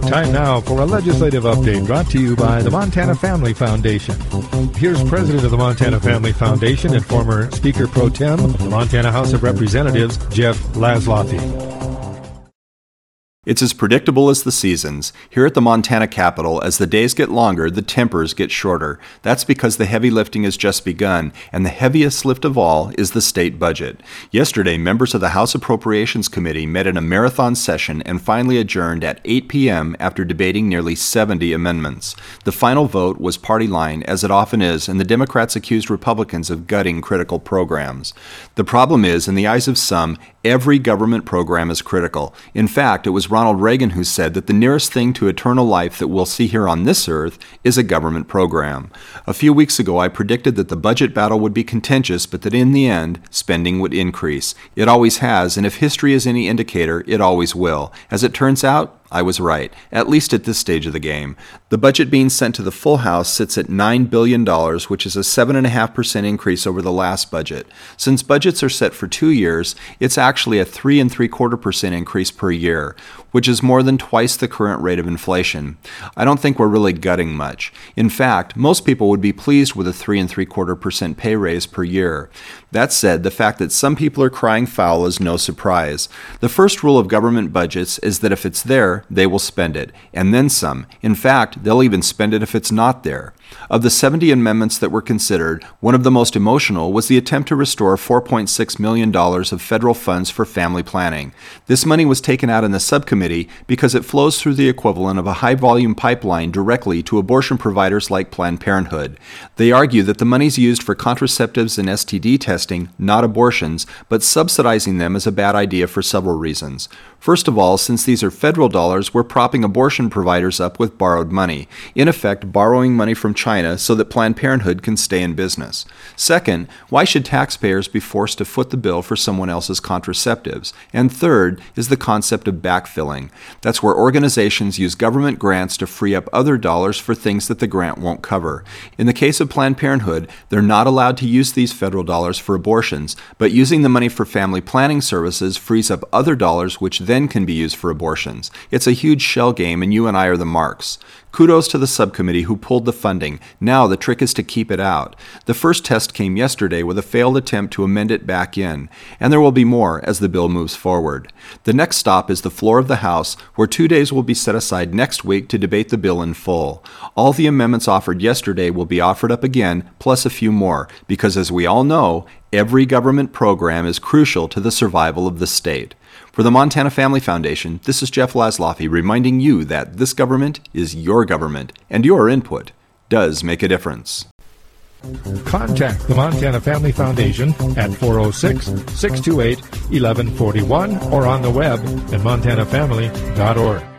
Time now for a legislative update brought to you by the Montana Family Foundation. Here's President of the Montana Family Foundation and former Speaker Pro Tem of the Montana House of Representatives, Jeff Laszloffy. It's as predictable as the seasons. Here at the Montana Capitol, as the days get longer, the tempers get shorter. That's because the heavy lifting has just begun, and the heaviest lift of all is the state budget. Yesterday, members of the House Appropriations Committee met in a marathon session and finally adjourned at 8 p.m. after debating nearly 70 amendments. The final vote was party line, as it often is, and the Democrats accused Republicans of gutting critical programs. The problem is, in the eyes of some, every government program is critical. In fact, it was Ronald Reagan who said that the nearest thing to eternal life that we'll see here on this earth is a government program. A few weeks ago, I predicted that the budget battle would be contentious, but that in the end, spending would increase. It always has, and if history is any indicator, it always will. As it turns out, I was right, at least at this stage of the game. The budget being sent to the full House sits at $9 billion, which is a 7.5% increase over the last budget. Since budgets are set for 2 years, it's actually a 3.75% increase per year, which is more than twice the current rate of inflation. I don't think we're really gutting much. In fact, most people would be pleased with a 3.75% pay raise per year. That said, the fact that some people are crying foul is no surprise. The first rule of government budgets is that if it's there, they will spend it, and then some. In fact, they'll even spend it if it's not there. Of the 70 amendments that were considered, one of the most emotional was the attempt to restore $4.6 million of federal funds for family planning. This money was taken out in the subcommittee because it flows through the equivalent of a high-volume pipeline directly to abortion providers like Planned Parenthood. They argue that the money's used for contraceptives and STD testing, not abortions, but subsidizing them is a bad idea for several reasons. First of all, since these are federal dollars, we're propping abortion providers up with borrowed money, in effect borrowing money from China so that Planned Parenthood can stay in business. Second, why should taxpayers be forced to foot the bill for someone else's contraceptives? And third is the concept of backfilling. That's where organizations use government grants to free up other dollars for things that the grant won't cover. In the case of Planned Parenthood, they're not allowed to use these federal dollars for abortions, but using the money for family planning services frees up other dollars which then can be used for abortions. It's a huge shell game, and you and I are the marks. Kudos to the subcommittee who pulled the funding. Now the trick is to keep it out. The first test came yesterday with a failed attempt to amend it back in, and there will be more as the bill moves forward. The next stop is the floor of the House, where 2 days will be set aside next week to debate the bill in full. All the amendments offered yesterday will be offered up again, plus a few more, because as we all know, every government program is crucial to the survival of the state. For the Montana Family Foundation, this is Jeff Laszloffy reminding you that this government is your government, and your input does make a difference. Contact the Montana Family Foundation at 406-628-1141 or on the web at montanafamily.org.